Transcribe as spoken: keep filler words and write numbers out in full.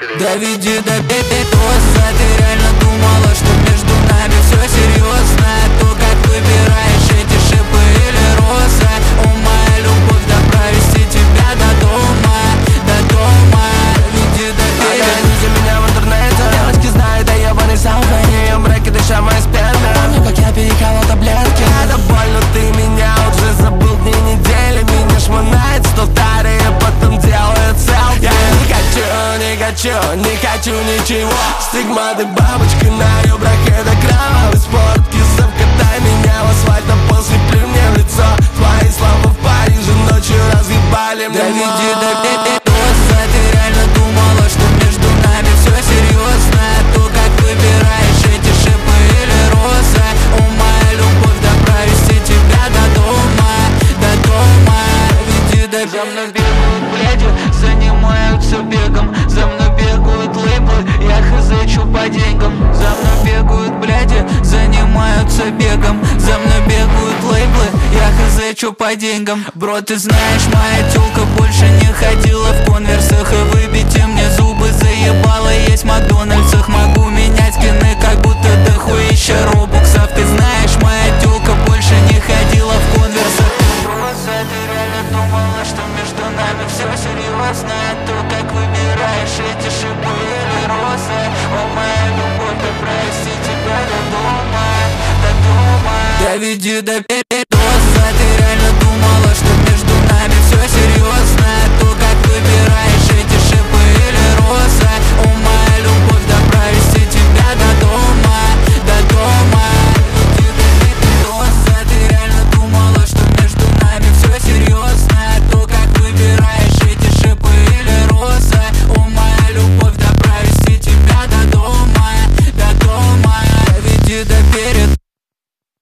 Доведи до пепелоса. Ты реально думала, что между нами все серьезно? То, как выбираешь эти шипы или розы. О, моя любовь, да провести тебя до дома, до дома. Доведи до пепелоса. Меня в интернете девочки знают о ебаной салфане, мраке дыша моей сперме. Помню, как я перекалал таблетки. Это больно, ты меня уже забыл дни, недели. Меня шмонает сто вторые, потом делает селфи. Я не хочу, не хочу, не хочу ничего. Стигматы бабочкой на ребрах, это кровавый спорт. Кисов, катай меня в асфальт, а после плюнь мне в лицо. Твои слова в Париже ночью разъебали мне. Доведи до пепелоса. Ты реально думала, что между нами все серьезно? То, как выбираешь эти шипы или розы. О, моя любовь, да провести тебя до дома, до дома. Доведи до пепелоса. За мной бегают бляди, занимаются бегом. За мной бегают лейблы, я хз, чё по деньгам. За мной бегают бляди, занимаются бегом. За мной бегают лейблы, я хз, чё по деньгам. Бро, ты знаешь, моя тёлка больше не ходила в конверсах. И выбейте мне зубы, заебала есть в Макдональдсах. Могу менять скины, как будто дохуища робоксов. Ты знаешь, моя тёлка больше не ходила в конверсах. Ты реально думала, что между нами все серьезно? То, как выбираешь эти шипы или розы. О, моя любовь, да провести тебя до дома, до дома. Доведи до пепелоса.